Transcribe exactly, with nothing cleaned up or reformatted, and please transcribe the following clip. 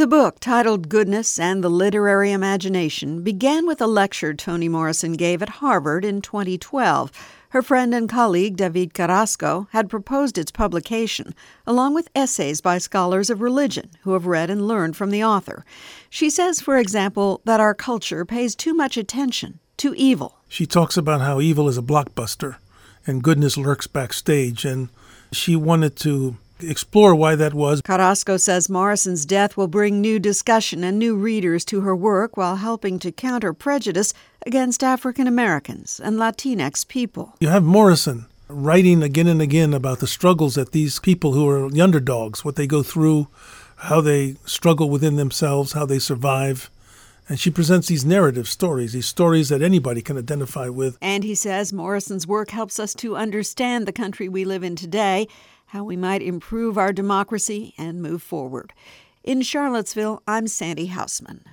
The book, titled Goodness and the Literary Imagination, began with a lecture Toni Morrison gave at Harvard in twenty twelve. Her friend and colleague, David Carrasco, had proposed its publication, along with essays by scholars of religion who have read and learned from the author. She says, for example, that our culture pays too much attention to evil. She talks about how evil is a blockbuster and goodness lurks backstage, and she wanted to explore why that was. Carrasco says Morrison's death will bring new discussion and new readers to her work while helping to counter prejudice against African Americans and Latinx people. You have Morrison writing again and again about the struggles that these people who are the underdogs, what they go through, how they struggle within themselves, how they survive. And she presents these narrative stories, these stories that anybody can identify with. And he says Morrison's work helps us to understand the country we live in today, how we might improve our democracy and move forward. In Charlottesville, I'm Sandy Hausman.